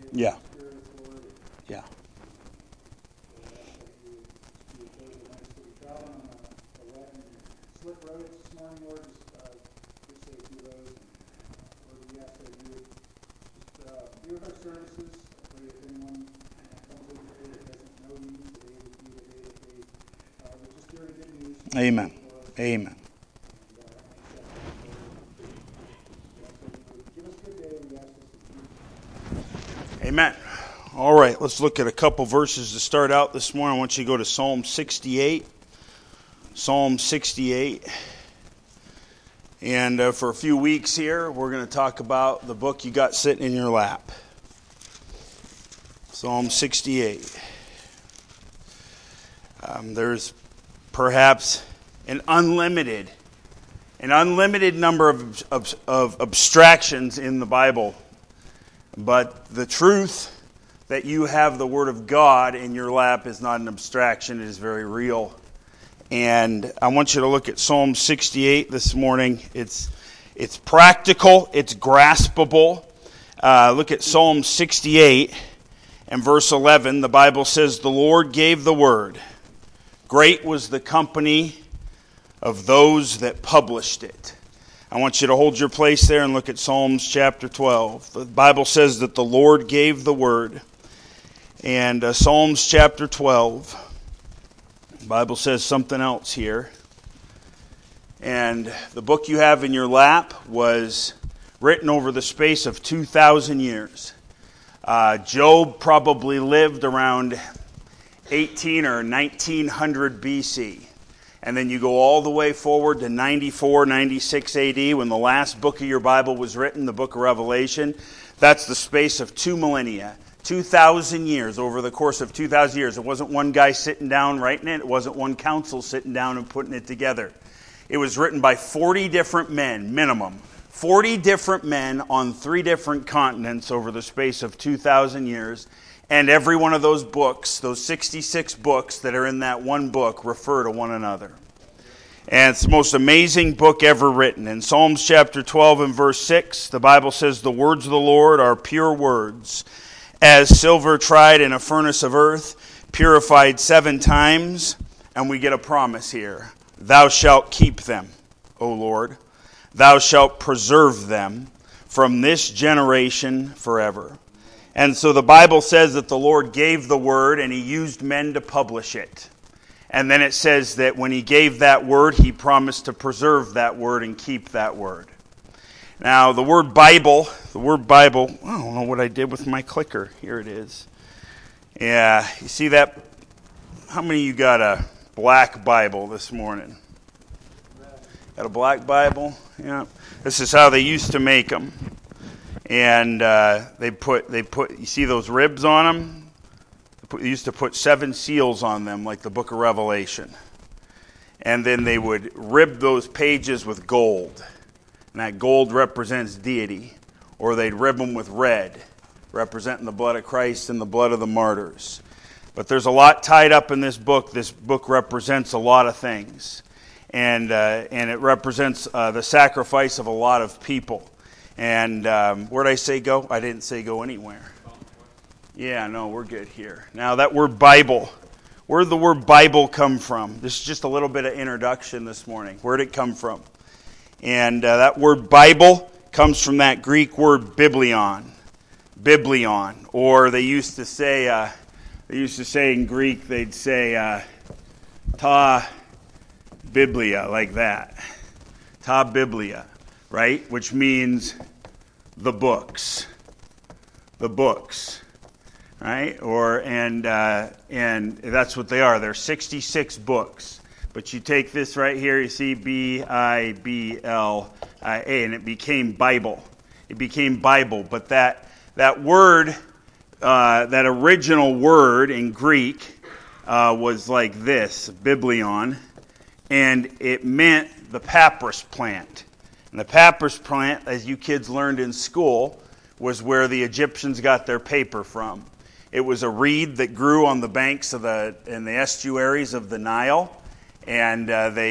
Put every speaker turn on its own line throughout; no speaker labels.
Yeah. Yeah. Amen. Amen. Amen. All right, let's look at a couple verses to start out this morning. I want you to go to Psalm 68. Psalm 68. And for a few weeks here, we're going to talk about the book you got sitting in your lap. Psalm 68. There's perhaps an unlimited number of abstractions in the Bible. But the truth that you have the Word of God in your lap is not an abstraction. It is very real. And I want you to look at Psalm 68 this morning. It's practical. It's graspable. Look at Psalm 68 and verse 11. The Bible says, "The Lord gave the word. Great was the company of those that published it." I want you to hold your place there and look at Psalms chapter 12. The Bible says that the Lord gave the word. And Psalms chapter 12, the Bible says something else here. And the book you have in your lap was written over the space of 2,000 years. Job probably lived around 18 or 1900 BC. And then you go all the way forward to 94, 96 AD when the last book of your Bible was written, the book of Revelation. That's the space of 2 millennia, 2,000 years, over the course of 2,000 years. It wasn't one guy sitting down writing it. It wasn't one council sitting down and putting it together. It was written by 40 different men, minimum. 40 different men on 3 different continents over the space of 2,000 years. And every one of those books, those 66 books that are in that one book, refer to one another. And it's the most amazing book ever written. In Psalms chapter 12 and verse 6, the Bible says, "The words of the Lord are pure words, as silver tried in a furnace of earth, purified 7 times." And we get a promise here. "Thou shalt keep them, O Lord. Thou shalt preserve them from this generation forever." And so the Bible says that the Lord gave the word and he used men to publish it. And then it says that when he gave that word, he promised to preserve that word and keep that word. Now, the word Bible, I don't know what I did with my clicker. Here it is. Yeah, you see that? How many of you got a black Bible this morning? Got a black Bible? Yeah. This is how they used to make them. And they put. You see those ribs on them? They used to put 7 seals on them, like the Book of Revelation. And then they would rib those pages with gold, and that gold represents deity. Or they'd rib them with red, representing the blood of Christ and the blood of the martyrs. But there's a lot tied up in this book. This book represents a lot of things, and it represents the sacrifice of a lot of people. And where'd I say go? I didn't say go anywhere. Yeah, no, we're good here. Now that word Bible, where did the word Bible come from? This is just a little bit of introduction this morning. Where did it come from? And that word Bible comes from that Greek word biblion. Biblion. Or they used to say in Greek, they'd say ta biblia, like that. Ta biblia, right? Which means the books. The books, right? And that's what they are. They're 66 books. But you take this right here, you see Biblia, and it became Bible. It became Bible. But that word, that original word in Greek was like this, biblion, and it meant the papyrus plant. And the papyrus plant, as you kids learned in school, was where the Egyptians got their paper from. It was a reed that grew on the banks of in the estuaries of the Nile, and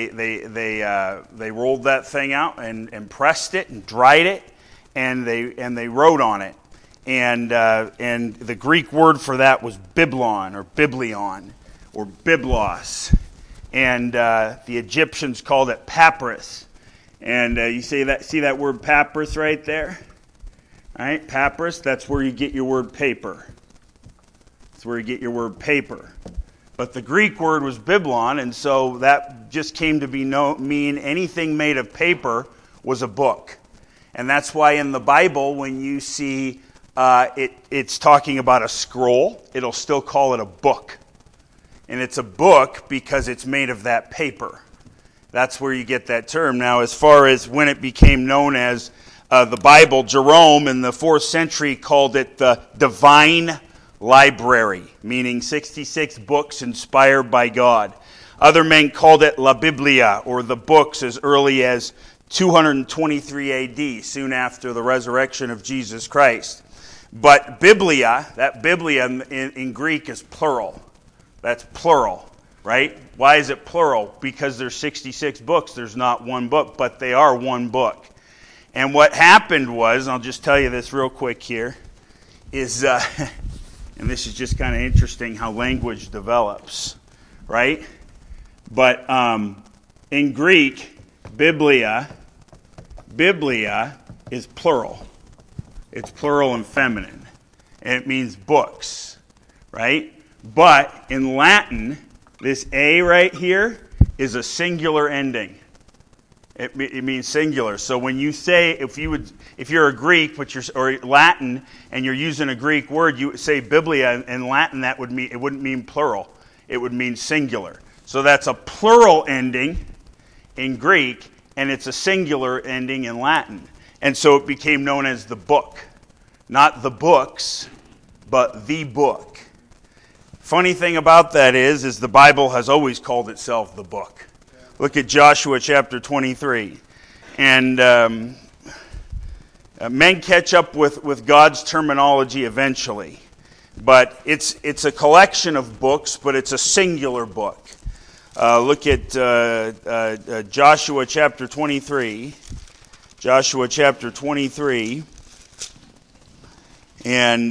they rolled that thing out and pressed it and dried it, and they wrote on it. and the Greek word for that was biblion or biblion or biblos, and the Egyptians called it papyrus. And you see that word papyrus right there? All right, papyrus, that's where you get your word paper. That's where you get your word paper. But the Greek word was biblion, and so that just came to mean anything made of paper was a book. And that's why in the Bible, when you see it's talking about a scroll, it'll still call it a book. And it's a book because it's made of that paper. That's where you get that term. Now, as far as when it became known as the Bible, Jerome in the 4th century called it the Divine Library, meaning 66 books inspired by God. Other men called it La Biblia, or the books, as early as 223 AD, soon after the resurrection of Jesus Christ. But Biblia, that Biblia in Greek is plural. That's plural, right? Why is it plural? Because there's 66 books. There's not one book, but they are one book. And what happened was, and I'll just tell you this real quick here, is, and this is just kind of interesting how language develops, right? But in Greek, Biblia is plural. It's plural and feminine. And it means books, right? But in Latin, this A right here is a singular ending. It means singular. So when you say, if you're a Greek, or Latin, and you're using a Greek word, you say Biblia in Latin, it wouldn't mean plural. It would mean singular. So that's a plural ending in Greek, and it's a singular ending in Latin. And so it became known as the book. Not the books, but the book. Funny thing about that is the Bible has always called itself the book. Look at Joshua chapter 23. And men catch up with God's terminology eventually. But it's a collection of books, but it's a singular book. Look at Joshua chapter 23. Joshua chapter 23. And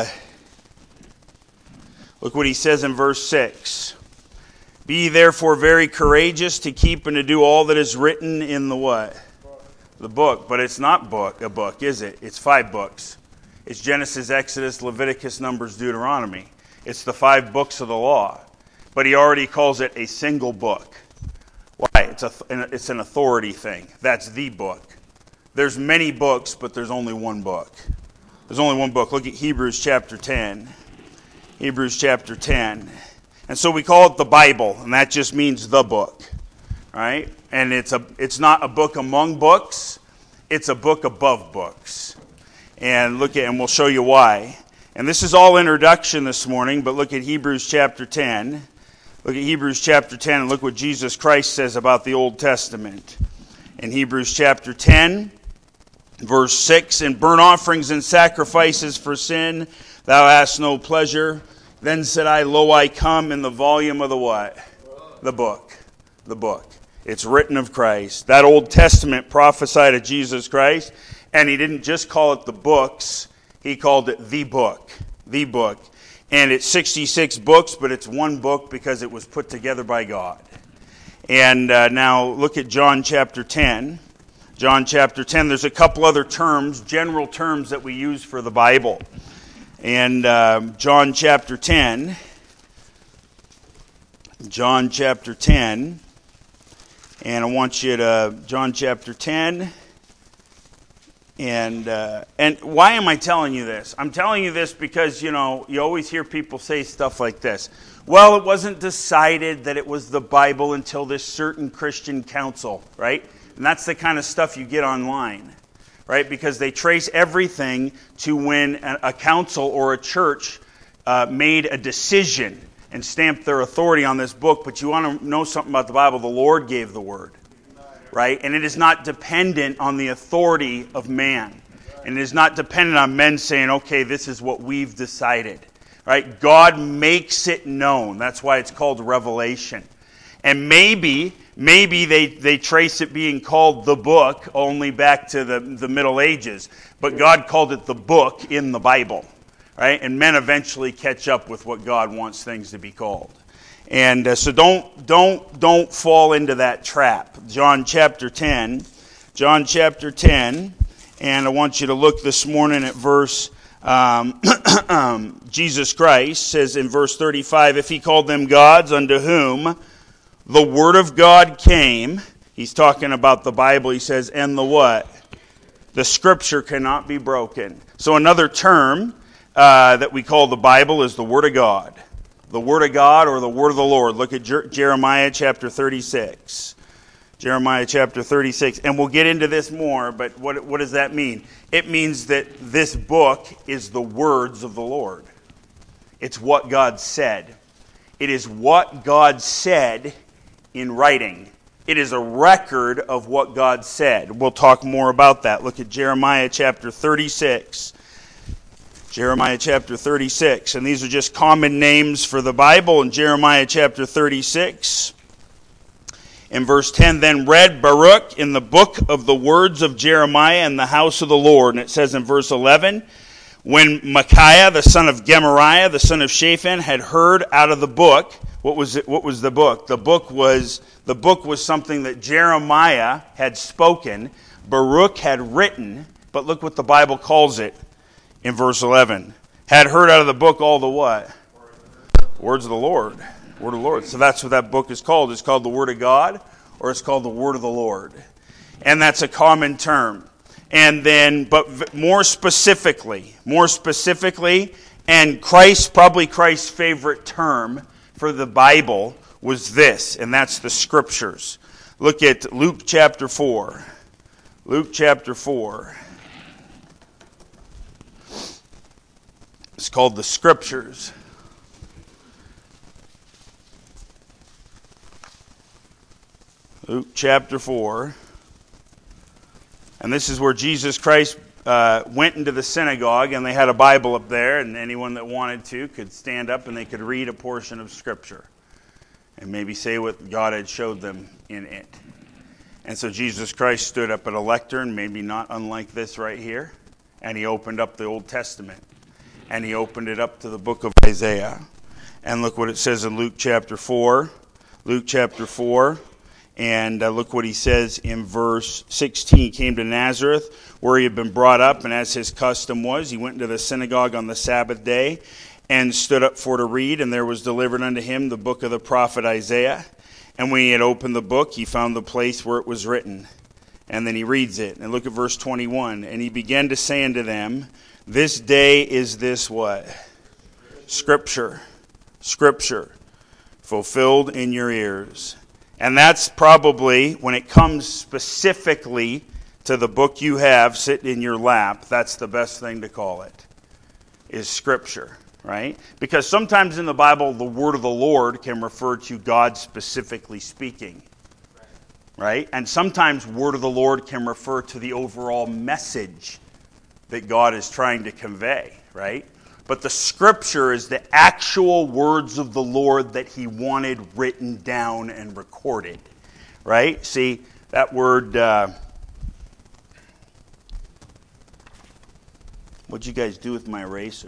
look what he says in verse 6. Be ye therefore very courageous to keep and to do all that is written in the what? The book. But it's not a book, is it? It's 5 books. It's Genesis, Exodus, Leviticus, Numbers, Deuteronomy. It's the 5 books of the law. But he already calls it a single book. Why? It's an authority thing. That's the book. There's many books, but there's only one book. There's only one book. Look at Hebrews chapter 10. Hebrews chapter 10. And so we call it the Bible, and that just means the book. Right? And it's not a book among books, it's a book above books. And we'll show you why. And this is all introduction this morning, but look at Hebrews chapter 10. Look at Hebrews chapter 10 and look what Jesus Christ says about the Old Testament. In Hebrews chapter 10, verse 6, in burnt offerings and sacrifices for sin, thou hast no pleasure. Then said I, lo, I come, in the volume of the what? The book. The book. It's written of Christ. That Old Testament prophesied of Jesus Christ, and he didn't just call it the books, he called it the book. The book. And it's 66 books, but it's one book because it was put together by God. And now look at John chapter 10. John chapter 10, there's a couple other terms, general terms that we use for the Bible. And John chapter 10, and I want you to, John chapter 10, and why am I telling you this? I'm telling you this because, you always hear people say stuff like this. Well, it wasn't decided that it was the Bible until this certain Christian council, right? And that's the kind of stuff you get online. Right? Because they trace everything to when a council or a church made a decision and stamped their authority on this book. But you want to know something about the Bible, the Lord gave the word. Right? And it is not dependent on the authority of man. And it is not dependent on men saying, okay, this is what we've decided. Right? God makes it known. That's why it's called revelation. And maybe maybe they trace it being called the book only back to the Middle Ages. But God called it the book in the Bible, right? And men eventually catch up with what God wants things to be called. And so don't fall into that trap. John chapter 10, and I want you to look this morning at verse, Jesus Christ says in verse 35, if he called them gods unto whom the word of God came, he's talking about the Bible, he says, and the what? The scripture cannot be broken. So another term that we call the Bible is the Word of God. The Word of God or the Word of the Lord. Look at Jeremiah chapter 36. Jeremiah chapter 36. And we'll get into this more, but what does that mean? It means that this book is the words of the Lord. It's what God said. It is what God said in writing. It is a record of what God said. We'll talk more about that. Look at Jeremiah chapter 36. Jeremiah chapter 36. And these are just common names for the Bible. In Jeremiah chapter 36, in verse 10, then read Baruch in the book of the words of Jeremiah in the house of the Lord. And it says in verse 11, when Micaiah, the son of Gemariah, the son of Shaphan, had heard out of the book, what was the book? The book was something that Jeremiah had spoken, Baruch had written, but look what the Bible calls it in verse 11. Had heard out of the book all the what? Words of the Lord. Word of the Lord. So that's what that book is called. It's called the Word of God, or it's called the Word of the Lord. And that's a common term. And then, but more specifically, and probably Christ's favorite term for the Bible was this, and that's the Scriptures. Look at Luke chapter 4. Luke chapter 4. It's called the Scriptures. Luke chapter 4. And this is where Jesus Christ went into the synagogue, and they had a Bible up there, and anyone that wanted to could stand up and they could read a portion of Scripture and maybe say what God had showed them in it. And so Jesus Christ stood up at a lectern, maybe not unlike this right here, and he opened up the Old Testament. And he opened it up to the book of Isaiah. And look what it says in Luke chapter 4. Luke chapter 4. And look what he says in verse 16. He came to Nazareth, where he had been brought up, and as his custom was, he went into the synagogue on the Sabbath day, and stood up for to read, and there was delivered unto him the book of the prophet Isaiah. And when he had opened the book, he found the place where it was written. And then he reads it. And look at verse 21. And he began to say unto them, this day is this what? Scripture. Scripture. Fulfilled in your ears. And that's probably, when it comes specifically to the book you have sitting in your lap, that's the best thing to call it, is Scripture, right? Because sometimes in the Bible, the word of the Lord can refer to God specifically speaking, right? And sometimes word of the Lord can refer to the overall message that God is trying to convey, right? But the Scripture is the actual words of the Lord that he wanted written down and recorded, right? See, that word, what'd you guys do with my eraser?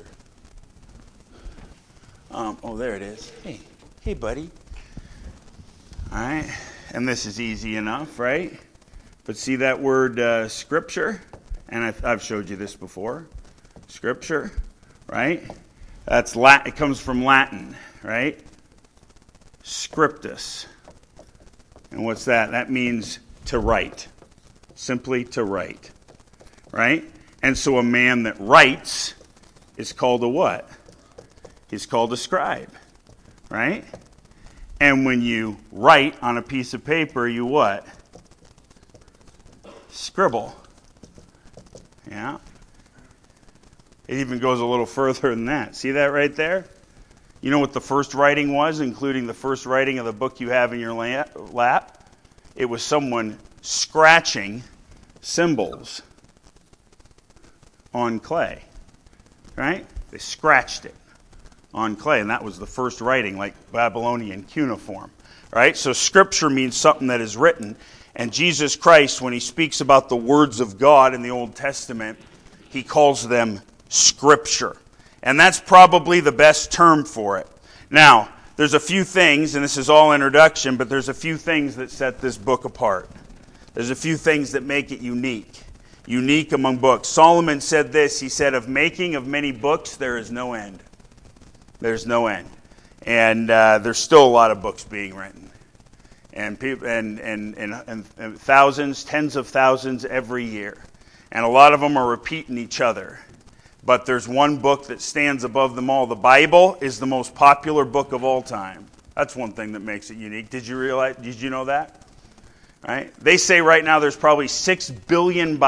Oh, there it is. Hey, buddy. All right, and this is easy enough, right? But see that word Scripture? And I've showed you this before. Scripture. Right? That's Latin. It comes from Latin, right? Scriptus. And what's that? That means to write. Simply to write. Right? And so a man that writes is called a what? He's called a scribe. Right? And when you write on a piece of paper, you what? Scribble. Yeah. It even goes a little further than that. See that right there? You know what the first writing was, including the first writing of the book you have in your lap? It was someone scratching symbols on clay. Right? They scratched it on clay, and that was the first writing, like Babylonian cuneiform. right? So Scripture means something that is written. And Jesus Christ, when he speaks about the words of God in the Old Testament, he calls them Scripture. And that's probably the best term for it. Now, there's a few things, and this is all introduction, but there's a few things that set this book apart. There's a few things that make it unique. Unique among books. Solomon said this, he said, of making of many books, there is no end. There's no end. And there's still a lot of books being written. And people, and thousands, tens of thousands every year. And a lot of them are repeating each other. But there's one book that stands above them all. The Bible is the most popular book of all time. That's one thing that makes it unique. Did you know that? Right? They say right now there's probably 6 billion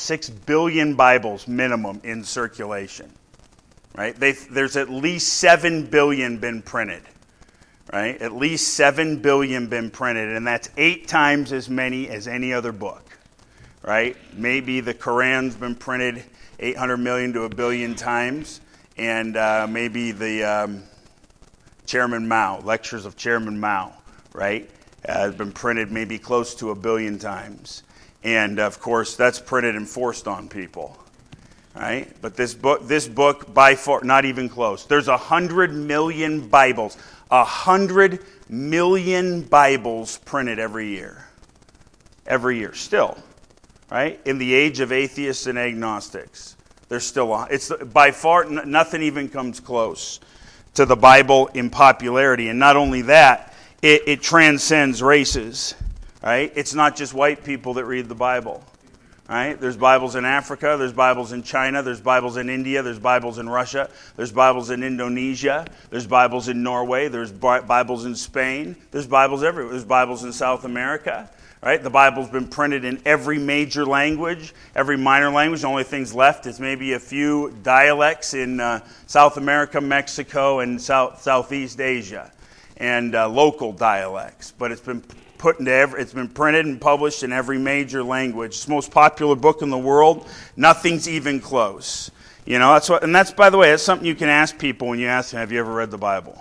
Bibles minimum in circulation. Right? There's at least 7 billion been printed. Right? At least 7 billion been printed, and that's 8 times as many as any other book. Right? Maybe the Quran's been printed 800 million to 1 billion times, and maybe the Chairman Mao, lectures of Chairman Mao, right, has been printed maybe close to 1 billion times. And of course, that's printed and forced on people. Right? But this book, by far, not even close. There's 100 million Bibles. 100 million Bibles printed every year. Every year, still. Right? In the age of atheists and agnostics. There's still it's by far, nothing even comes close to the Bible in popularity. And not only that, it transcends races. Right? It's not just white people that read the Bible. Right? There's Bibles in Africa, there's Bibles in China, there's Bibles in India, there's Bibles in Russia, there's Bibles in Indonesia, there's Bibles in Norway, there's Bibles in Spain, there's Bibles everywhere. There's Bibles in South America. Right? The Bible's been printed in every major language, every minor language. The only things left is maybe a few dialects in South America, Mexico, and Southeast Asia, and local dialects. But it's been it's been printed and published in every major language. It's the most popular book in the world. Nothing's even close. You know, that's by the way, that's something you can ask people when you ask them, have you ever read the Bible?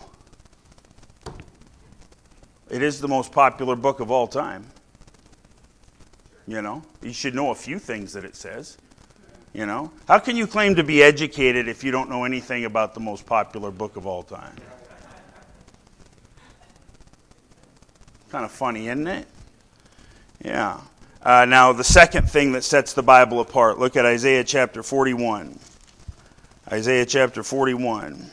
It is the most popular book of all time. You know, you should know a few things that it says. You know, how can you claim to be educated if you don't know anything about the most popular book of all time? Kind of funny, isn't it? Yeah. Now, the second thing that sets the Bible apart, look at Isaiah chapter 41. Isaiah chapter 41.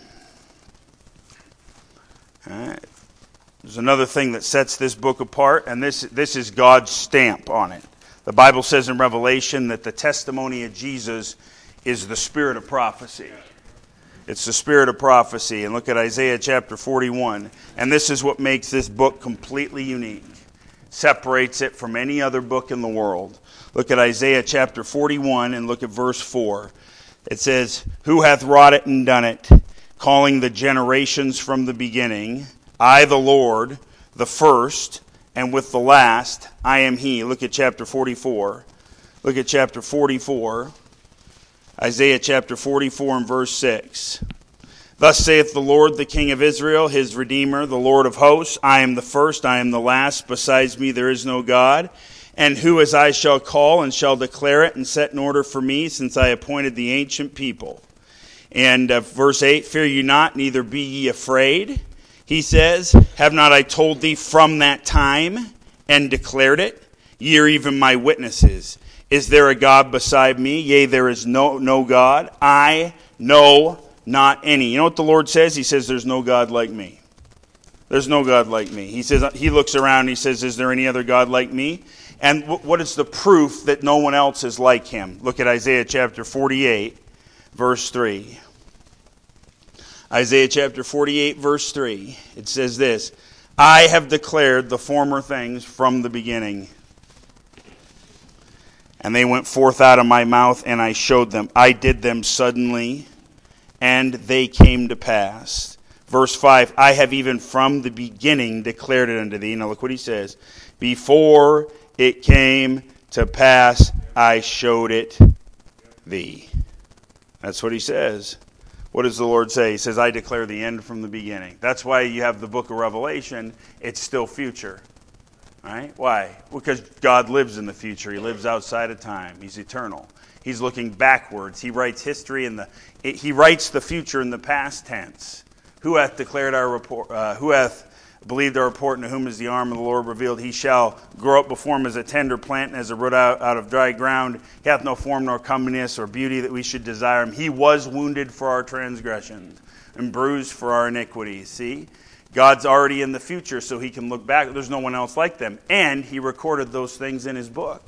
All right. There's another thing that sets this book apart, and this is God's stamp on it. The Bible says in Revelation that the testimony of Jesus is the spirit of prophecy. It's the spirit of prophecy. And look at Isaiah chapter 41. And this is what makes this book completely unique. Separates it from any other book in the world. Look at Isaiah chapter 41 and look at verse 4. It says, who hath wrought it and done it, calling the generations from the beginning? I, the Lord, the first, and with the last, I am he. Look at chapter 44. Look at chapter 44. Isaiah chapter 44 and verse 6. Thus saith the Lord, the King of Israel, his Redeemer, the Lord of hosts, I am the first, I am the last, besides me there is no God. And who as I shall call and shall declare it and set in order for me, since I appointed the ancient people. And verse 8, fear ye not, neither be ye afraid. He says, have not I told thee from that time and declared it? Ye are even my witnesses. Is there a God beside me? Yea, there is no God. I know not any. You know what the Lord says? He says, there's no God like me. There's no God like me. He says, he looks around and he says, is there any other God like me? And what is the proof that no one else is like him? Look at Isaiah chapter 48, verse 3. Isaiah chapter 48, verse 3. It says this, I have declared the former things from the beginning. And they went forth out of my mouth, and I showed them. I did them suddenly, and they came to pass. Verse 5, I have even from the beginning declared it unto thee. Now look what he says. Before it came to pass, I showed it thee. That's what he says. What does the Lord say? He says, I declare the end from the beginning. That's why you have the book of Revelation. It's still future. Right? Why? Because God lives in the future. He lives outside of time. He's eternal. He's looking backwards. He writes history he writes the future in the past tense. Who hath declared our report? Who hath believed our report, and to whom is the arm of the Lord revealed? He shall grow up before him as a tender plant, and as a root out of dry ground. He hath no form nor comeliness or beauty that we should desire him. He was wounded for our transgressions and bruised for our iniquities. See? God's already in the future, so he can look back. There's no one else like them. And he recorded those things in his book.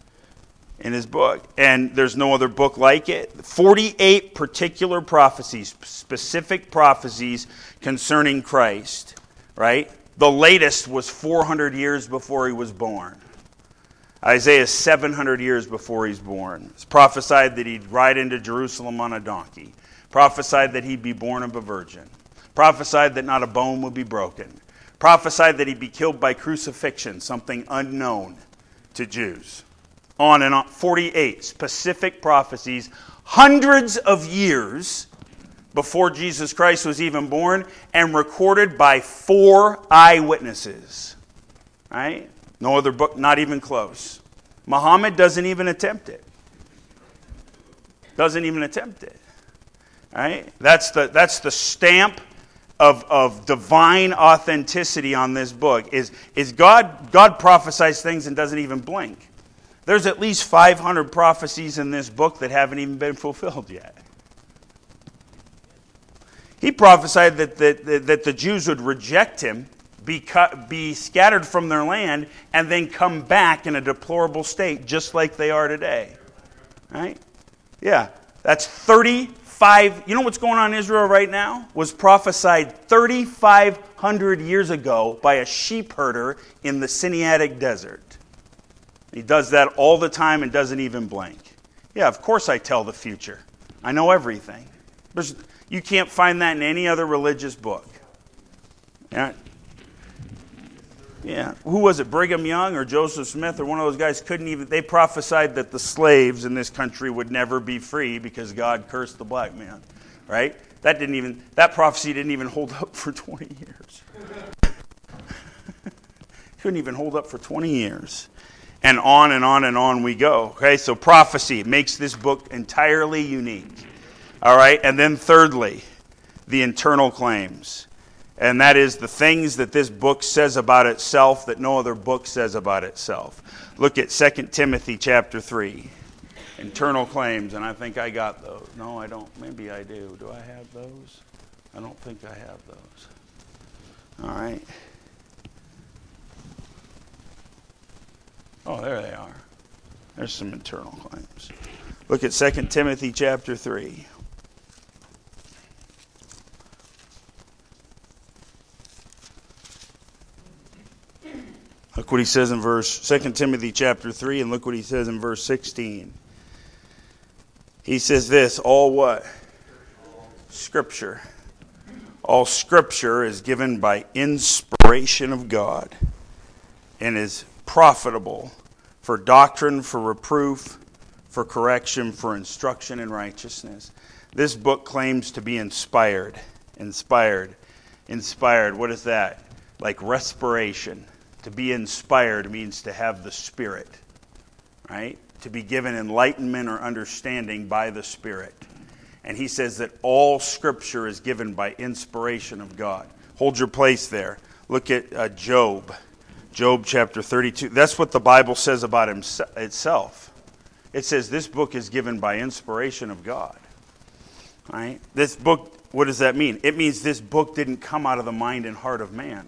And there's no other book like it. 48 particular prophecies, specific prophecies concerning Christ. Right? The latest was 400 years before he was born. Isaiah is 700 years before he's born. It's prophesied that he'd ride into Jerusalem on a donkey. Prophesied that he'd be born of a virgin. Prophesied that not a bone would be broken. Prophesied that he'd be killed by crucifixion, something unknown to Jews. On and on. 48 specific prophecies, hundreds of years before Jesus Christ was even born, and recorded by 4 eyewitnesses. Right? No other book, not even close. Muhammad doesn't even attempt it. Right? That's the stamp of divine authenticity on this book. Is God prophesies things and doesn't even blink. There's at least 500 prophecies in this book that haven't even been fulfilled yet. He prophesied that the Jews would reject him, be scattered from their land, and then come back in a deplorable state, just like they are today. Right? Yeah, that's 35. You know what's going on in Israel right now? Was prophesied 3,500 years ago by a sheep herder in the Sinaitic desert. He does that all the time and doesn't even blink. Yeah, of course I tell the future. I know everything. You can't find that in any other religious book. Yeah. Who was it? Brigham Young or Joseph Smith or one of those guys they prophesied that the slaves in this country would never be free because God cursed the black man. Right? That prophecy didn't even hold up for 20 years. Couldn't even hold up for 20 years. And on and on and on we go. Okay, so prophecy makes this book entirely unique. All right, and then thirdly, the internal claims. And that is the things that this book says about itself that no other book says about itself. Look at 2 Timothy chapter 3. Internal claims, and I think I got those. No, I don't. Maybe I do. Do I have those? I don't think I have those. All right. Oh, there they are. There's some internal claims. Look at 2 Timothy chapter 3. Look what he says in 2 Timothy chapter 3, and look what he says in verse 16. He says this, all what? Scripture. All Scripture is given by inspiration of God and is profitable for doctrine, for reproof, for correction, for instruction in righteousness. This book claims to be inspired. Inspired. What is that? Like respiration. To be inspired means to have the Spirit. Right? To be given enlightenment or understanding by the Spirit. And he says that all Scripture is given by inspiration of God. Hold your place there. Look at Job. Job chapter 32. That's what the Bible says about itself. It says this book is given by inspiration of God. Right? This book, what does that mean? It means this book didn't come out of the mind and heart of man.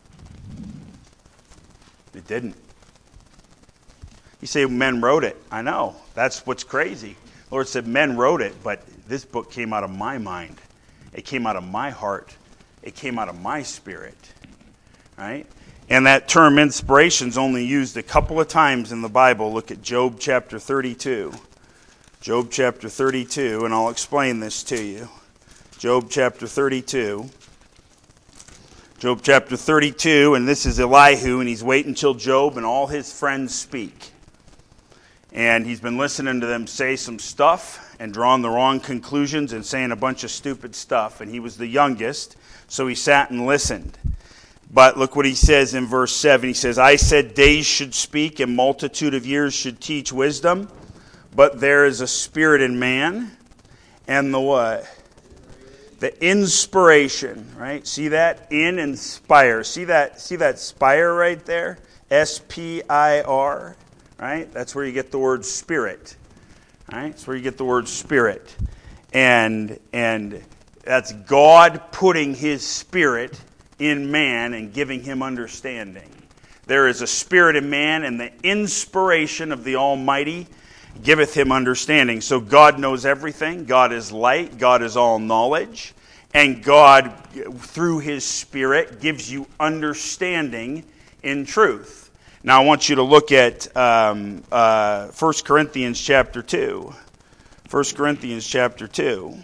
It didn't. You say men wrote it. I know. That's what's crazy. The Lord said men wrote it, but this book came out of my mind. It came out of my heart. It came out of my spirit. Right? And that term inspiration is only used a couple of times in the Bible. Look at Job chapter 32. Job chapter 32, and I'll explain this to you. Job chapter 32. Job chapter 32, and this is Elihu, and he's waiting until Job and all his friends speak. And he's been listening to them say some stuff and drawing the wrong conclusions and saying a bunch of stupid stuff. And he was the youngest, so he sat and listened. But look what he says in verse 7. He says, I said days should speak and multitude of years should teach wisdom. But there is a spirit in man. And the what? The inspiration, right? See that? Inspire. See that spire right there? S-P-I-R, right? That's where you get the word spirit. Right? That's where you get the word spirit. And that's God putting his spirit in man and giving him understanding. There is a spirit in man, and the inspiration of the Almighty giveth him understanding. So God knows everything. God is light. God is all knowledge. And God, through his Spirit, gives you understanding in truth. Now I want you to look at 1 Corinthians chapter 2. 1 Corinthians chapter 2.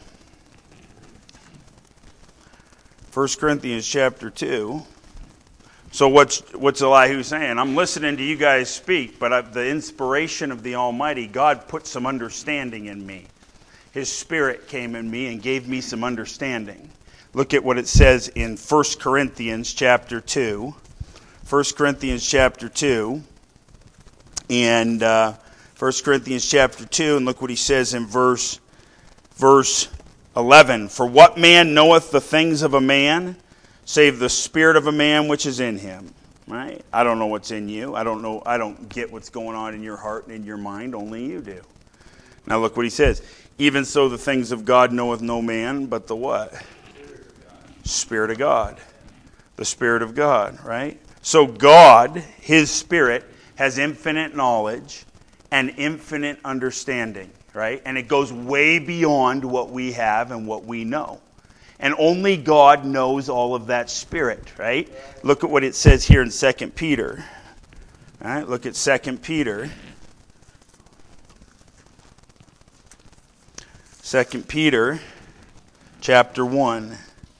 1 Corinthians chapter 2. So what's Elihu saying? I'm listening to you guys speak, but the inspiration of the Almighty, God put some understanding in me. His Spirit came in me and gave me some understanding. Look at what it says in 1 Corinthians chapter 2. 1 Corinthians chapter 2. And 1 Corinthians chapter 2, and look what he says in verse 11. For what man knoweth the things of a man, save the spirit of a man which is in him. Right? I don't know what's in you. I don't get what's going on in your heart and in your mind. Only you do. Now look what he says. Even so the things of God knoweth no man, but the what? Spirit of God. The Spirit of God, right? So God, his Spirit, has infinite knowledge and infinite understanding, right? And it goes way beyond what we have and what we know. And only God knows all of that Spirit, right? Look at what it says here in 2 Peter. All right, look at 2 Peter. 2 Peter chapter 1.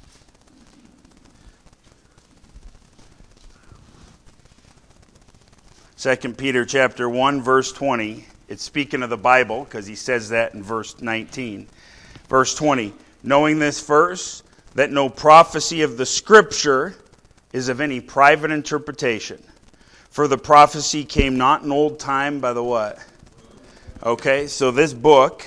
2 Peter chapter 1, verse 20. It's speaking of the Bible because he says that in verse 19. Verse 20. Knowing this first, that no prophecy of the Scripture is of any private interpretation. For the prophecy came not in old time by the what? Okay, so this book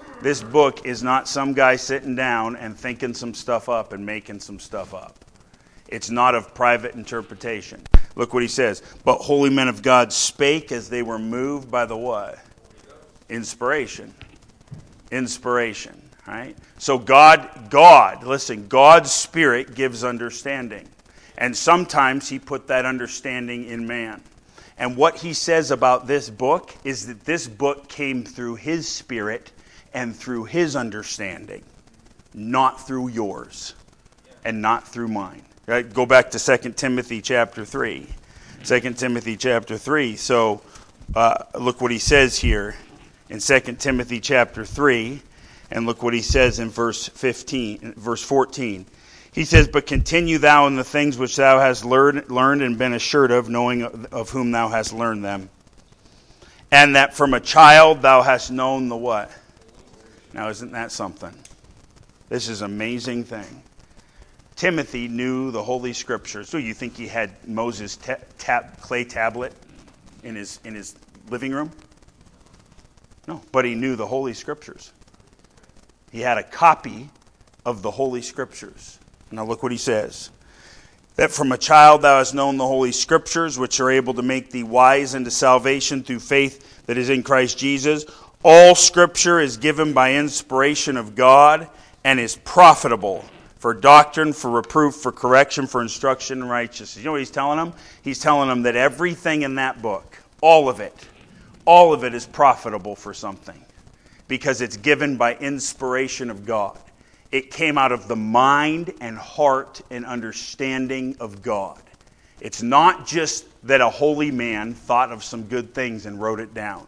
is not some guy sitting down and thinking some stuff up and making some stuff up. It's not of private interpretation. Look what he says. But holy men of God spake as they were moved by the what? Inspiration. Inspiration. Right? So listen, God's Spirit gives understanding. And sometimes he put that understanding in man. And what he says about this book is that this book came through his Spirit and through his understanding, not through yours and not through mine. Right? Go back to 2 Timothy chapter 3. 2 Timothy chapter 3. So look what he says here in 2 Timothy chapter 3. And look what he says in verse 14. He says, but continue thou in the things which thou hast learned and been assured of, knowing of whom thou hast learned them. And that from a child thou hast known the what? Now isn't that something? This is an amazing thing. Timothy knew the Holy Scriptures. So you think he had Moses' clay tablet in his living room? No, but he knew the Holy Scriptures. He had a copy of the Holy Scriptures. Now look what he says. That from a child thou hast known the Holy Scriptures, which are able to make thee wise unto salvation through faith that is in Christ Jesus. All Scripture is given by inspiration of God and is profitable for doctrine, for reproof, for correction, for instruction in righteousness. You know what he's telling them? He's telling them that everything in that book, all of it is profitable for something. Because it's given by inspiration of God. It came out of the mind and heart and understanding of God. It's not just that a holy man thought of some good things and wrote it down.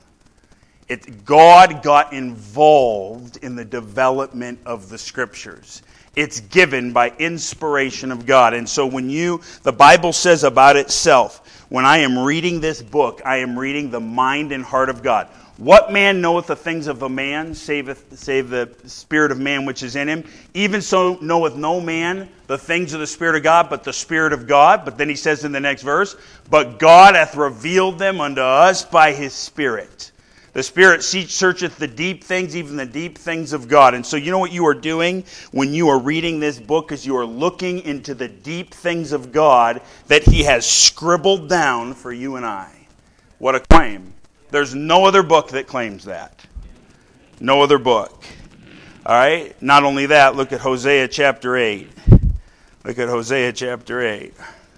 God got involved in the development of the Scriptures. It's given by inspiration of God. And so the Bible says about itself, when I am reading this book, I am reading the mind and heart of God. What man knoweth the things of a man, save the spirit of man which is in him? Even so knoweth no man the things of the Spirit of God, but the Spirit of God. But then he says in the next verse, but God hath revealed them unto us by his Spirit. The Spirit searcheth the deep things, even the deep things of God. And so you know what you are doing when you are reading this book is you are looking into the deep things of God that he has scribbled down for you and I. What a claim. There's no other book that claims that. No other book. All right? Not only that, look at Hosea chapter 8. Look at Hosea chapter 8.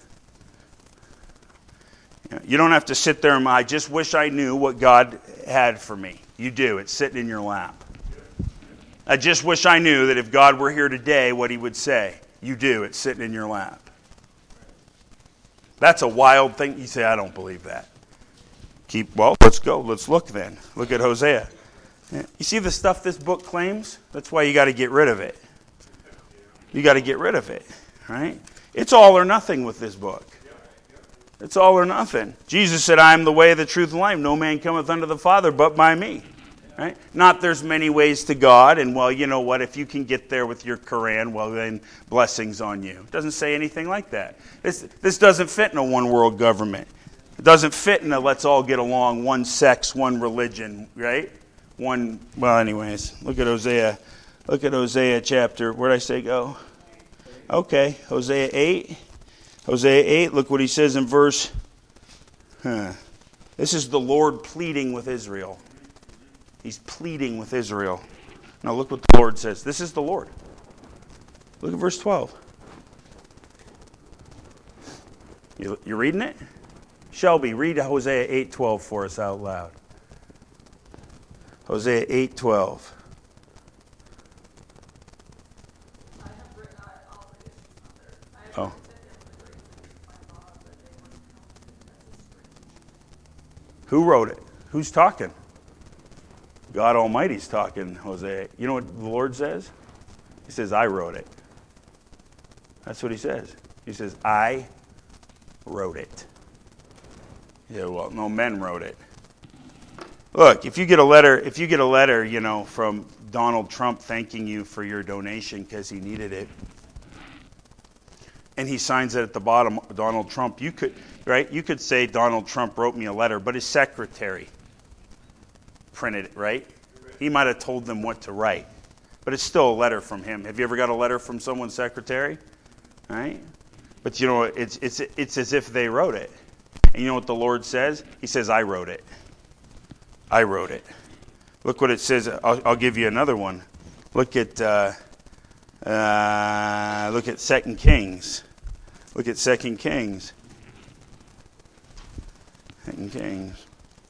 You don't have to sit there and, I just wish I knew what God had for me. You do. It's sitting in your lap. I just wish I knew that if God were here today, what he would say. You do. It's sitting in your lap. That's a wild thing. You say, I don't believe that. Well, let's go. Let's look then. Look at Hosea. You see the stuff this book claims? That's why you got to get rid of it. You got to get rid of it. Right? It's all or nothing with this book. It's all or nothing. Jesus said, I am the way, the truth, and life. No man cometh unto the Father but by me. Right? Not there's many ways to God, and well, you know what, if you can get there with your Quran, well then blessings on you. It doesn't say anything like that. This doesn't fit in a one world government. It doesn't fit in a let's all get along, one sex, one religion, right? Well, anyways, look at Hosea. Look at Hosea chapter, where did I say go? Okay, Hosea 8. Hosea 8, look what he says in verse. This is the Lord pleading with Israel. He's pleading with Israel. Now look what the Lord says. This is the Lord. Look at verse 12. You reading it? Shelby, read Hosea 8:12 for us out loud. Hosea 8:12. Oh. Who wrote it? Who's talking? God Almighty's talking, Hosea. You know what the Lord says? He says, I wrote it. That's what he says. He says, I wrote it. Yeah, well, no, men wrote it. Look, if you get a letter, you know, from Donald Trump thanking you for your donation because he needed it, and he signs it at the bottom, Donald Trump, you could say Donald Trump wrote me a letter, but his secretary printed it, right? He might have told them what to write, but it's still a letter from him. Have you ever got a letter from someone's secretary? Right? But you know, it's as if they wrote it. And you know what the Lord says? He says, I wrote it. I wrote it. Look what it says. I'll give you another one. Look at 2 Kings. Look at 2 Kings. 2 Kings.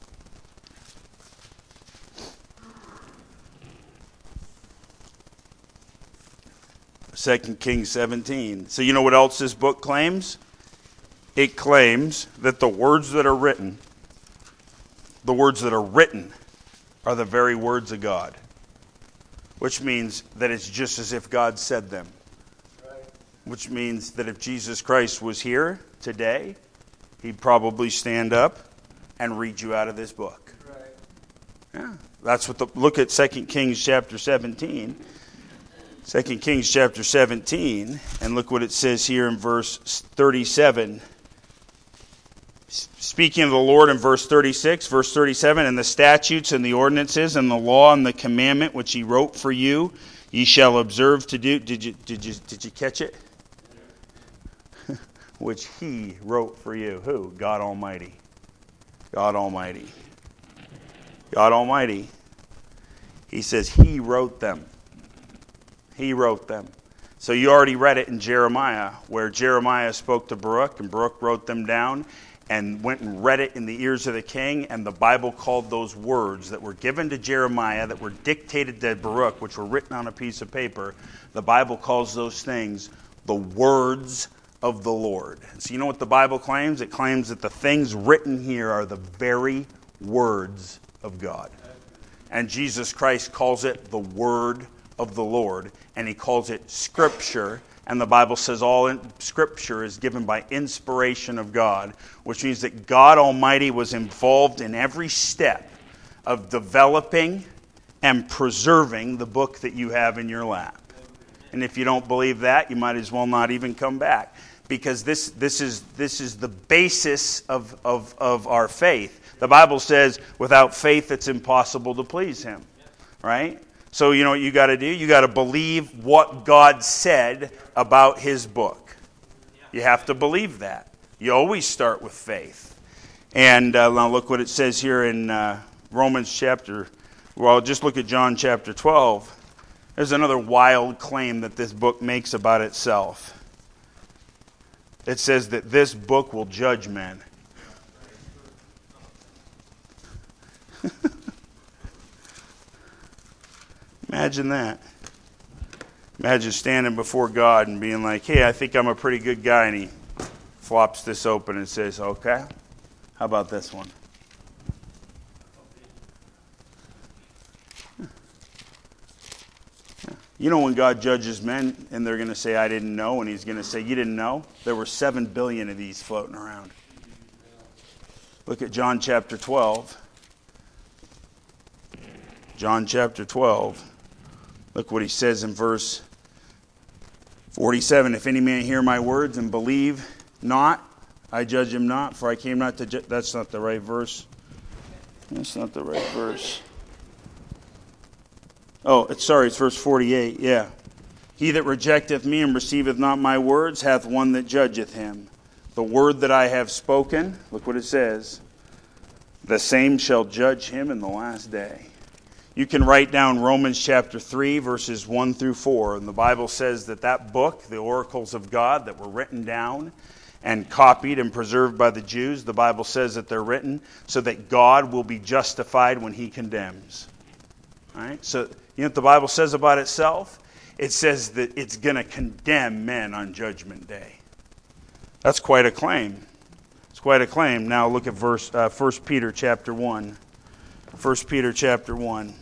2 Kings 17. So you know what else this book claims? It claims that the words that are written are the very words of God. Which means that it's just as if God said them. Right. Which means that if Jesus Christ was here today, he'd probably stand up and read you out of this book. Right. Yeah. That's what look at 2 Kings chapter 17. 2 Kings chapter 17, and look what it says here in verse 37. Speaking of the Lord in verse 36, verse 37, and the statutes and the ordinances and the law and the commandment which he wrote for you, ye shall observe to do. Did you catch it? Which he wrote for you. Who? God Almighty. God Almighty. God Almighty. He says he wrote them. He wrote them. So you already read it in Jeremiah, where Jeremiah spoke to Baruch, and Baruch wrote them down and went and read it in the ears of the king, and the Bible called those words that were given to Jeremiah, that were dictated to Baruch, which were written on a piece of paper, the Bible calls those things the words of the Lord. So you know what the Bible claims? It claims that the things written here are the very words of God. And Jesus Christ calls it the word of the Lord, and he calls it Scripture. And the Bible says all Scripture is given by inspiration of God, which means that God Almighty was involved in every step of developing and preserving the book that you have in your lap. And if you don't believe that, you might as well not even come back. Because this is the basis of our faith. The Bible says, without faith it's impossible to please Him. Right? So you know what you got to do? You got to believe what God said about His book. You have to believe that. You always start with faith. And now look what it says here in Romans chapter, well, just look at John chapter 12. There's another wild claim that this book makes about itself. It says that this book will judge men. Imagine that. Imagine standing before God and being like, hey, I think I'm a pretty good guy. And He flops this open and says, okay, how about this one? You know when God judges men and they're going to say, I didn't know, and He's going to say, you didn't know? There were 7 billion of these floating around. Look at John chapter 12. John chapter 12. Look what He says in verse 47. If any man hear my words and believe not, I judge him not, for I came not to judge. That's not the right verse. That's not the right verse. Oh, it's verse 48, yeah. He that rejecteth me and receiveth not my words hath one that judgeth him. The word that I have spoken, look what it says, the same shall judge him in the last day. You can write down Romans chapter 3, verses 1 through 4, and the Bible says that book, the oracles of God that were written down and copied and preserved by the Jews, the Bible says that they're written so that God will be justified when He condemns. All right? So, you know what the Bible says about itself? It says that it's going to condemn men on Judgment Day. That's quite a claim. It's quite a claim. Now look at 1 Peter chapter 1. 1 Peter chapter 1.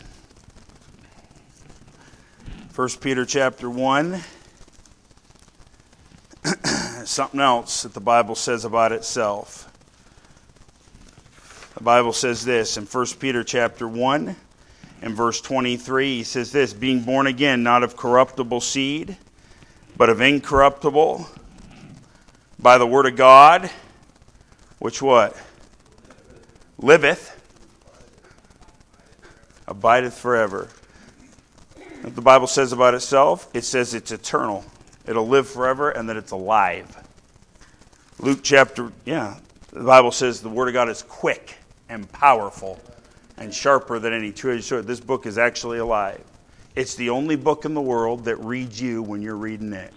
1 Peter chapter 1. Something else that the Bible says about itself. The Bible says this in 1 Peter chapter 1. In verse 23, he says this, being born again, not of corruptible seed, but of incorruptible, by the word of God, which what? Liveth, abideth forever. What the Bible says about itself, it says it's eternal. It'll live forever and that it's alive. The Bible says the word of God is quick and powerful and sharper than any two-edged sword. This book is actually alive. It's the only book in the world that reads you when you're reading it.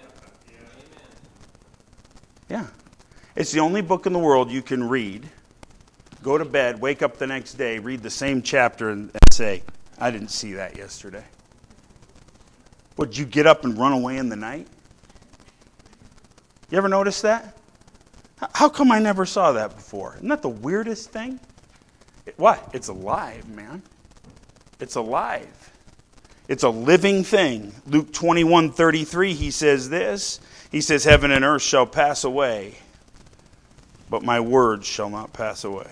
Yeah. It's the only book in the world you can read, go to bed, wake up the next day, read the same chapter and say, I didn't see that yesterday. Would you get up and run away in the night? You ever notice that? How come I never saw that before? Isn't that the weirdest thing? What? It's alive, man. It's alive. It's a living thing. Luke 21:33, he says this. He says, heaven and earth shall pass away, but my words shall not pass away.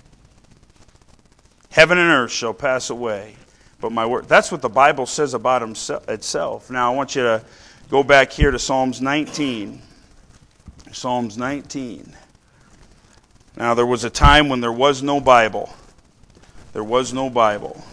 Heaven and earth shall pass away, but my word. That's what the Bible says about itself. Now I want you to go back here to Psalms 19. Psalms 19. Now there was a time when there was no Bible. There was no Bible.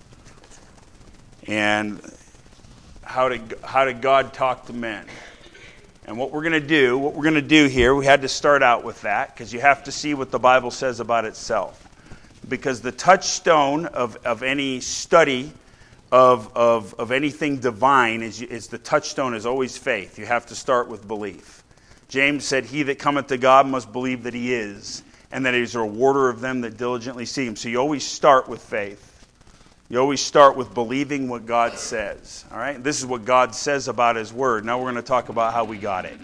And how did God talk to men? And what we're going to do here, we had to start out with that because you have to see what the Bible says about itself. Because the touchstone of any study of anything divine is the touchstone is always faith. You have to start with belief. James said, he that cometh to God must believe that He is, and that He is a rewarder of them that diligently seek Him. So you always start with faith. You always start with believing what God says. All right? This is what God says about His Word. Now we're going to talk about how we got it.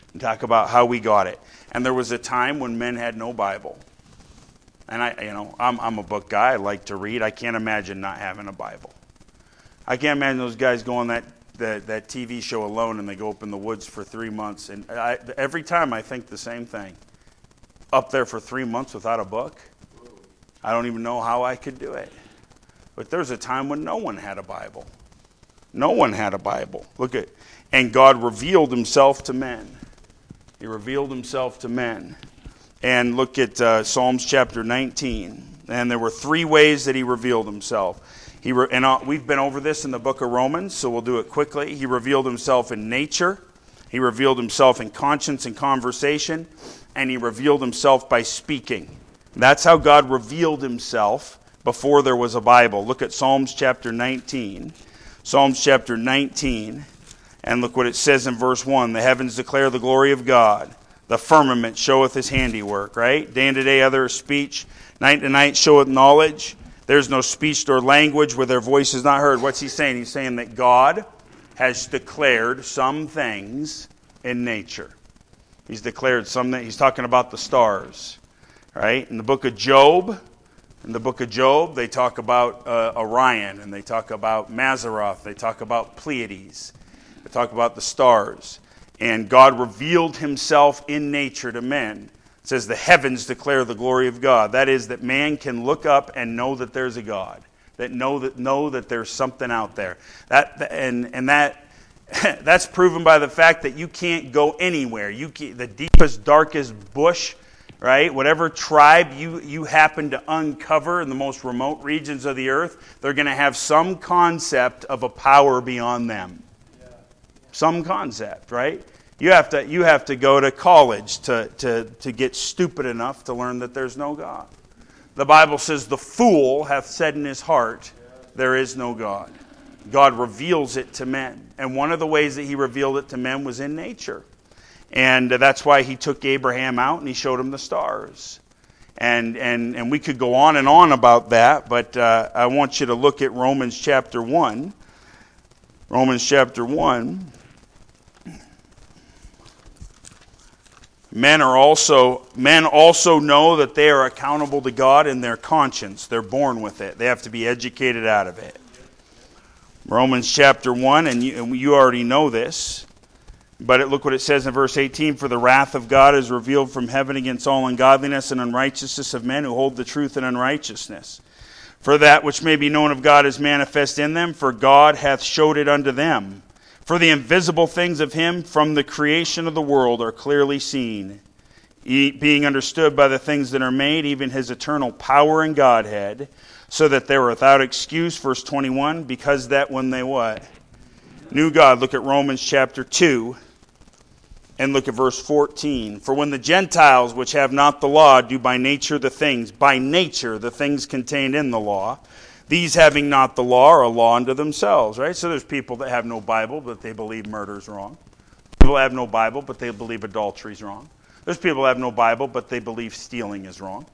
And there was a time when men had no Bible. And I'm a book guy. I like to read. I can't imagine not having a Bible. I can't imagine those guys go on that TV show Alone and they go up in the woods for 3 months. And every time I think the same thing. Up there for 3 months without a book? I don't even know how I could do it. But there's a time when no one had a Bible. No one had a Bible. And God revealed himself to men. He revealed himself to men. And look at Psalms chapter 19. And there were 3 ways that he revealed himself. We've been over this in the book of Romans, so we'll do it quickly. He revealed himself in nature. He revealed himself in conscience and conversation. And he revealed himself by speaking. That's how God revealed himself before there was a Bible. Look at Psalms chapter 19. Psalms chapter 19. And look what it says in verse 1. The heavens declare the glory of God. The firmament showeth his handiwork, right? Day unto day uttereth speech. Night to night showeth knowledge. There's no speech nor language where their voice is not heard. What's he saying? He's saying that God has declared some things in nature. He's declared something. He's talking about the stars, right? In the book of Job, they talk about Orion, and they talk about Mazzaroth. They talk about Pleiades. They talk about the stars. And God revealed himself in nature to men. It says the heavens declare the glory of God. That is, that man can look up and know that there's a God. That know that there's something out there. That's proven by the fact that you can't go anywhere. The deepest, darkest bush, right? Whatever tribe you happen to uncover in the most remote regions of the earth, they're going to have some concept of a power beyond them. Some concept, right? You have to go to college to get stupid enough to learn that there's no God. The Bible says the fool hath said in his heart, there is no God. God reveals it to men. And one of the ways that he revealed it to men was in nature. And that's why he took Abraham out and he showed him the stars. And we could go on and on about that, but I want you to look at Romans chapter 1. Romans chapter 1. Men also know that they are accountable to God in their conscience. They're born with it. They have to be educated out of it. Romans chapter 1, and you already know this, but look what it says in verse 18. For the wrath of God is revealed from heaven against all ungodliness and unrighteousness of men who hold the truth in unrighteousness. For that which may be known of God is manifest in them, for God hath showed it unto them. For the invisible things of him from the creation of the world are clearly seen, being understood by the things that are made, even his eternal power and Godhead, so that they were without excuse. Verse 21, because that when they what? Knew God. Look at Romans chapter 2 and look at verse 14. For when the Gentiles which have not the law do by nature the things contained in the law, these having not the law are a law unto themselves, right? So there's people that have no Bible, but they believe murder's wrong. People have no Bible, but they believe adultery's wrong. There's people that have no Bible, but they believe stealing is wrong.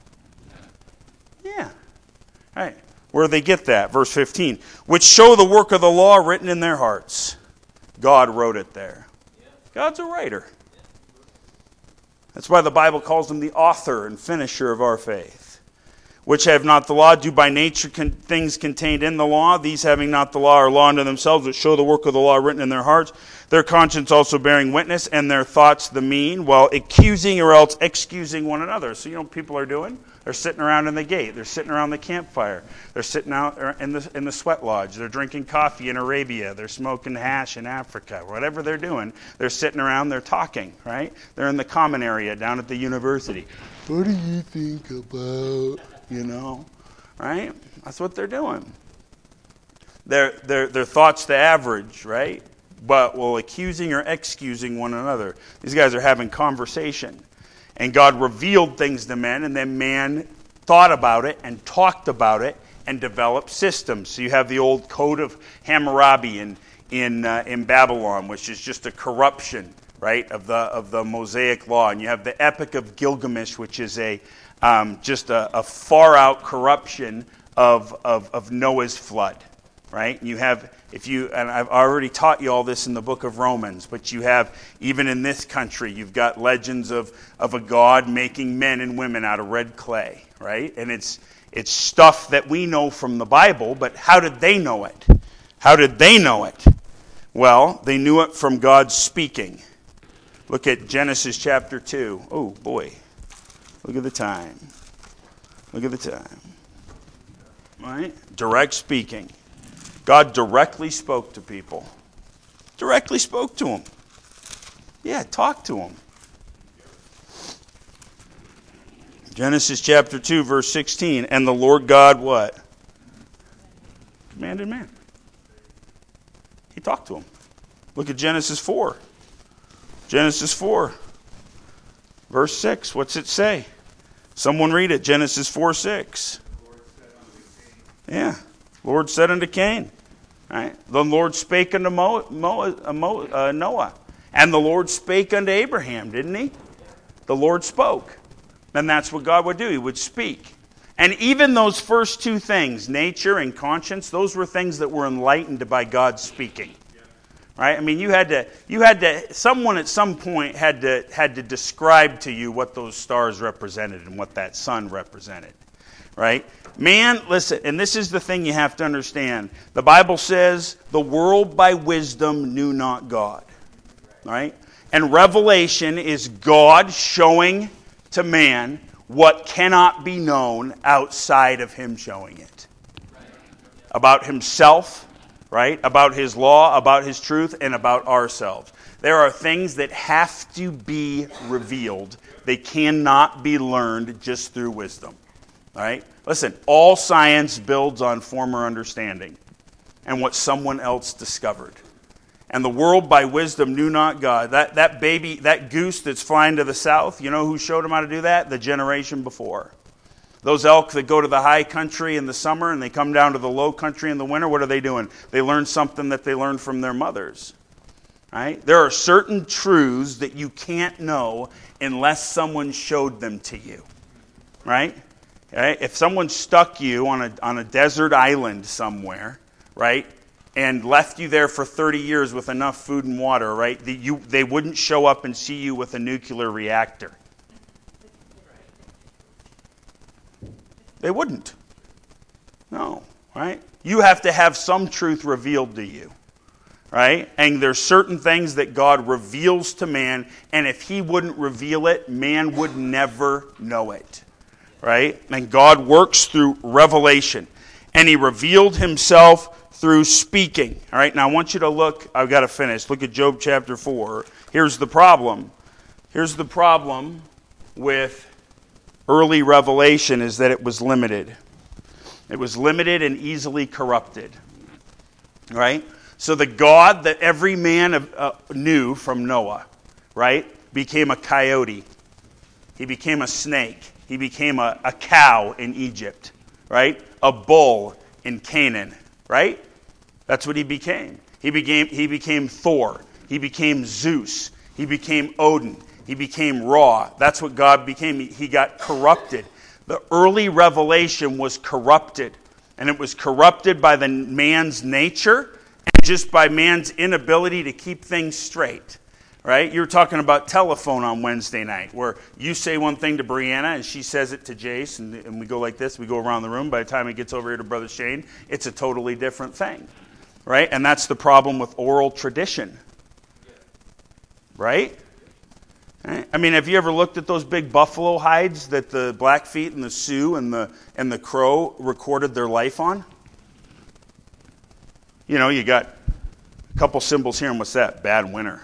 Yeah. All right. Where do they get that? Verse 15. Which show the work of the law written in their hearts. God wrote it there. God's a writer. That's why the Bible calls him the author and finisher of our faith. Which have not the law, do by nature things contained in the law. These having not the law are law unto themselves, which show the work of the law written in their hearts. Their conscience also bearing witness, and their thoughts the mean, while accusing or else excusing one another. So you know what people are doing? They're sitting around in the gate. They're sitting around the campfire. They're sitting out in the sweat lodge. They're drinking coffee in Arabia. They're smoking hash in Africa. Whatever they're doing, they're sitting around, they're talking, right? They're in the common area down at the university. What do you think about... right? That's what they're doing. Their thoughts the average, right? But accusing or excusing one another. These guys are having conversation. And God revealed things to men, and then man thought about it and talked about it and developed systems. So you have the old Code of Hammurabi in Babylon, which is just a corruption, right, of the Mosaic Law. And you have the Epic of Gilgamesh, which is just a far-out corruption of Noah's flood, right? You have, and I've already taught you all this in the book of Romans, but you have, even in this country, you've got legends of a God making men and women out of red clay, right? And it's stuff that we know from the Bible, but how did they know it? How did they know it? Well, they knew it from God speaking. Look at Genesis chapter 2. Oh, boy. Look at the time. Look at the time. Right? Direct speaking. God directly spoke to people. Directly spoke to them. Yeah, talk to them. Genesis chapter 2, verse 16. And the Lord God what? Commanded man. He talked to him. Look at Genesis 4. Genesis 4, verse 6. What's it say? Someone read it. Genesis 4:6. Yeah. Lord said unto Cain. Right? The Lord spake unto Noah. And the Lord spake unto Abraham, didn't he? The Lord spoke. And that's what God would do. He would speak. And even those first two things, nature and conscience, those were things that were enlightened by God speaking. Right? I mean, someone at some point had to describe to you what those stars represented and what that sun represented. Right? Man, listen, and this is the thing you have to understand. The Bible says, the world by wisdom knew not God. Right? And revelation is God showing to man what cannot be known outside of him showing it. About himself, right? About his law, about his truth, and about ourselves. There are things that have to be revealed. They cannot be learned just through wisdom. Right? Listen, all science builds on former understanding and what someone else discovered. And the world by wisdom knew not God. That baby, that goose that's flying to the south, you know who showed him how to do that? The generation before. Those elk that go to the high country in the summer and they come down to the low country in the winter, what are they doing? They learn something that they learned from their mothers. Right? There are certain truths that you can't know unless someone showed them to you. Right? Right? If someone stuck you on a desert island somewhere, right, and left you there for 30 years with enough food and water, right, they wouldn't show up and see you with a nuclear reactor. They wouldn't. No, right? You have to have some truth revealed to you, right? And there's certain things that God reveals to man, and if he wouldn't reveal it, man would never know it. Right? And God works through revelation. And he revealed himself through speaking. All right, now I want you to look. I've got to finish. Look at Job chapter 4. Here's the problem. Here's the problem with early revelation is that it was limited. It was limited and easily corrupted. Right? So the God that every man knew from Noah, right, became a coyote. He became a snake. He became a cow in Egypt, right? A bull in Canaan, right? That's what he became. He became Thor. He became Zeus. He became Odin. He became Ra. That's what God became. He got corrupted. The early revelation was corrupted. And it was corrupted by the man's nature and just by man's inability to keep things straight. Right? You were talking about telephone on Wednesday night, where you say one thing to Brianna and she says it to Jace, and we go like this, we go around the room. By the time it gets over here to Brother Shane, it's a totally different thing. Right? And that's the problem with oral tradition. Right? I mean, have you ever looked at those big buffalo hides that the Blackfeet and the Sioux and the Crow recorded their life on? You know, you got a couple symbols here, and what's that? Bad winter.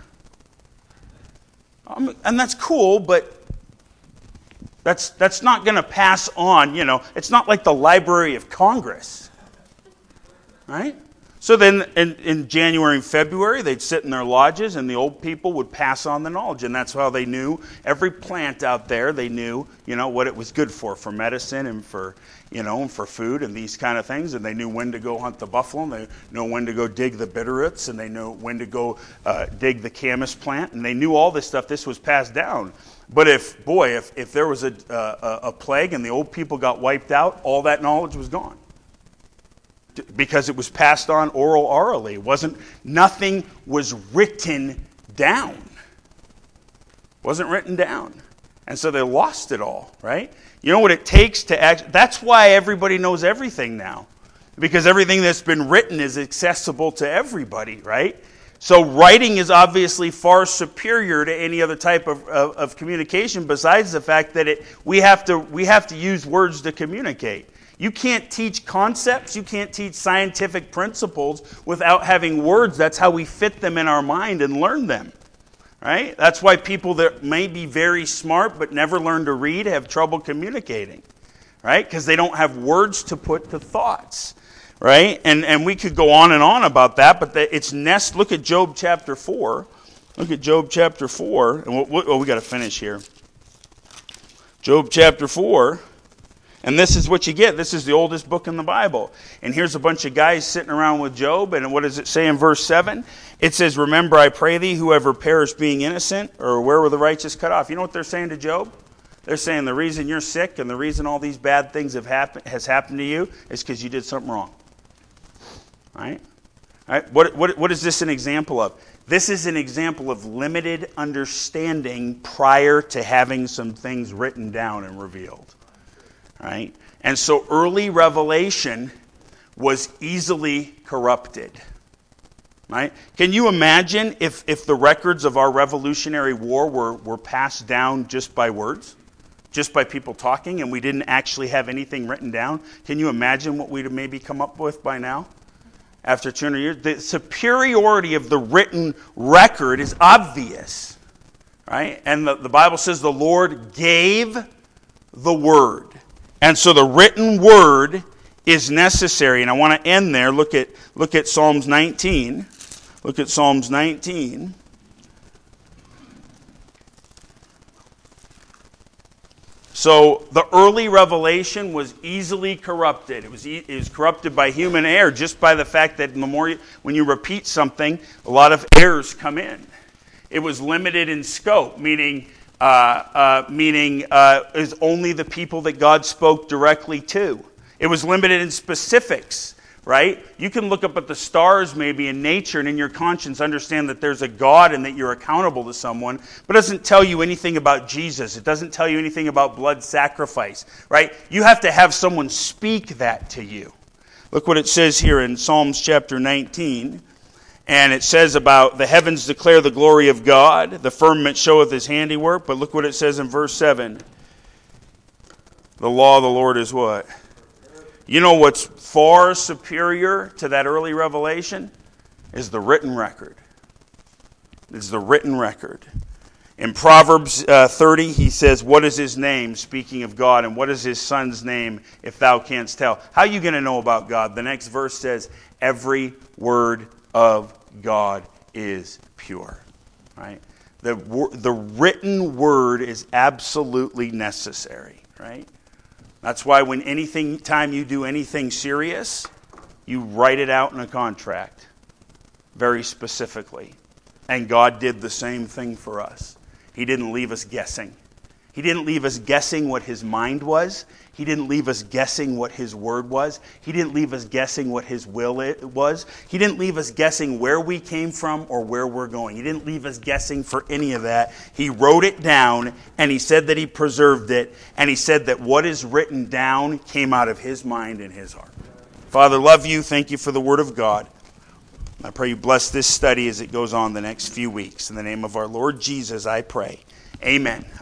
And that's cool, but that's not going to pass on, you know. It's not like the Library of Congress, right? So then in January and February, they'd sit in their lodges, and the old people would pass on the knowledge. And that's how they knew every plant out there. They knew, you know, what it was good for medicine and for, you know, and for food and these kind of things. And they knew when to go hunt the buffalo, and they knew when to go dig the bitterroots, and they knew when to go dig the camas plant. And they knew all this stuff. This was passed down. But if there was a plague and the old people got wiped out, all that knowledge was gone. Because it was passed on orally. Nothing was written down. Wasn't written down. And so they lost it all, right? You know what it takes to act? That's why everybody knows everything now. Because everything that's been written is accessible to everybody, right? So writing is obviously far superior to any other type of communication, besides the fact that we have to use words to communicate. You can't teach concepts, you can't teach scientific principles without having words. That's how we fit them in our mind and learn them. Right? That's why people that may be very smart but never learn to read have trouble communicating. Right? Because they don't have words to put to thoughts. Right? And we could go on and on about that, but it's look at Job chapter 4. Look at Job chapter 4. And we got to finish here. Job chapter 4. And this is what you get. This is the oldest book in the Bible. And here's a bunch of guys sitting around with Job. And what does it say in verse 7? It says, remember, I pray thee, whoever perished being innocent, or where were the righteous cut off? You know what they're saying to Job? They're saying the reason you're sick and the reason all these bad things has happened to you is because you did something wrong. Right? Right? What is this an example of? This is an example of limited understanding prior to having some things written down and revealed. Right? And so early revelation was easily corrupted. Right? Can you imagine if the records of our Revolutionary War were passed down just by words? Just by people talking, and we didn't actually have anything written down? Can you imagine what we'd maybe come up with by now? After 200 years? The superiority of the written record is obvious. Right? And the Bible says the Lord gave the word. And so the written word is necessary. And I want to end there. Look at Psalms 19. Look at Psalms 19. So the early revelation was easily corrupted. It was corrupted by human error, just by the fact that when you repeat something, a lot of errors come in. It was limited in scope, meaning is only the people that God spoke directly to. It was limited in specifics, right? You can look up at the stars maybe in nature and in your conscience understand that there's a God and that you're accountable to someone, but it doesn't tell you anything about Jesus. It doesn't tell you anything about blood sacrifice, right? You have to have someone speak that to you. Look what it says here in Psalms chapter 19. And it says about the heavens declare the glory of God, the firmament showeth his handiwork. But look what it says in verse 7. The law of the Lord is what? You know what's far superior to that early revelation? Is the written record. It's the written record. In Proverbs 30, he says, what is his name, speaking of God, and what is his son's name, if thou canst tell? How are you going to know about God? The next verse says, every word of God is pure. Right? The written word is absolutely necessary. Right? That's why time you do anything serious, you write it out in a contract, very specifically. And God did the same thing for us. He didn't leave us guessing. He didn't leave us guessing what his mind was. He didn't leave us guessing what his word was. He didn't leave us guessing what his will was. He didn't leave us guessing where we came from or where we're going. He didn't leave us guessing for any of that. He wrote it down, and he said that he preserved it, and he said that what is written down came out of his mind and his heart. Father, love you. Thank you for the word of God. I pray you bless this study as it goes on the next few weeks. In the name of our Lord Jesus, I pray. Amen.